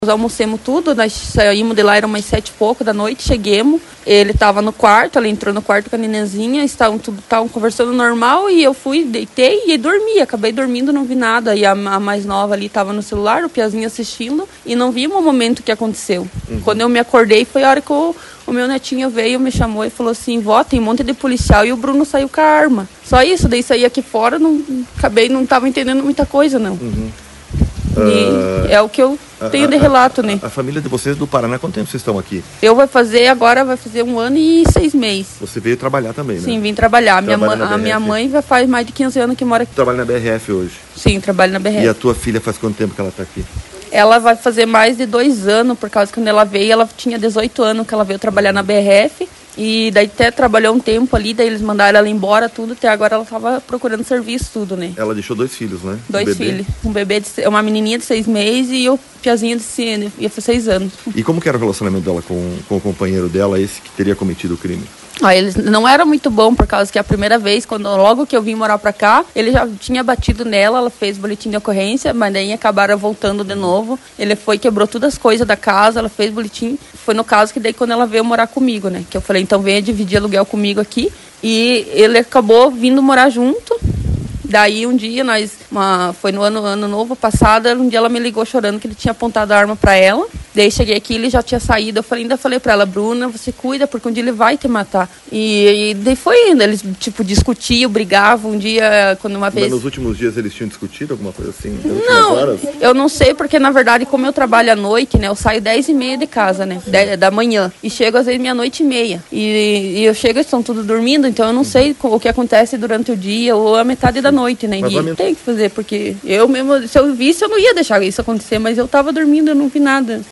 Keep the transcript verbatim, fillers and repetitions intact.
Nós almocemos tudo, nós saímos de lá, eram umas sete e pouco da noite, cheguemos, ele estava no quarto, ela entrou no quarto com a nenenzinha, estavam tudo, estavam conversando normal e eu fui, deitei e dormi, acabei dormindo, não vi nada, e a, a mais nova ali estava no celular, o Piazinho assistindo, e não vimos o momento que aconteceu. Uhum. Quando eu me acordei, foi a hora que o, o meu netinho veio, me chamou e falou assim, vó, tem um monte de policial e o Bruno saiu com a arma. Só isso, daí saí aqui fora, não, acabei, não estava entendendo muita coisa, não. Uhum. Uh, é o que eu tenho de relato, né? A, a família de vocês do Paraná, quanto tempo vocês estão aqui? Eu vou fazer agora, vai fazer um ano e seis meses. Você veio trabalhar também, né? Sim, vim trabalhar. A minha, Trabalha a minha mãe já faz mais de quinze anos que mora aqui. Trabalha na B R F hoje? Sim, trabalho na B R F. E a tua filha faz quanto tempo que ela está aqui? Ela vai fazer mais de dois anos, por causa que quando ela veio, ela tinha dezoito anos que ela veio trabalhar na B R F. E daí até trabalhou um tempo ali, daí eles mandaram ela embora, tudo, até agora ela estava procurando serviço, tudo, né? Ela deixou dois filhos, né? Dois um filhos. Um bebê, de, uma menininha de seis meses e o Piazinho de ia fazer seis anos. E como que era o relacionamento dela com, com o companheiro dela, esse que teria cometido o crime? Ah, eles não era muito bom, por causa que a primeira vez, quando logo que eu vim morar pra cá, ele já tinha batido nela, ela fez boletim de ocorrência, mas daí acabaram voltando de novo. Ele foi, quebrou todas as coisas da casa, ela fez boletim. Foi no caso que daí quando ela veio morar comigo, né? Que eu falei, então venha dividir aluguel comigo aqui. E ele acabou vindo morar junto. Daí um dia, nós, uma, foi no ano, ano novo passado, um dia ela me ligou chorando que ele tinha apontado a arma pra ela. Daí cheguei aqui, ele já tinha saído, eu falei, ainda falei pra ela, Bruna, você cuida, porque um dia ele vai te matar. E, e daí foi indo, eles tipo discutiam, brigavam, um dia, quando uma vez... Mas nos últimos dias eles tinham discutido alguma coisa assim? Não, horas? Eu não sei, porque na verdade, como eu trabalho à noite, né, eu saio dez e meia de casa, né, dez, da manhã, e chego às vezes meia-noite e meia. E, e eu chego, eles estão tudo dormindo, então eu não sei o que acontece durante o dia ou a metade da noite, né, e men... tem que fazer, porque eu mesmo, se eu visse, eu não ia deixar isso acontecer, mas eu tava dormindo, eu não vi nada.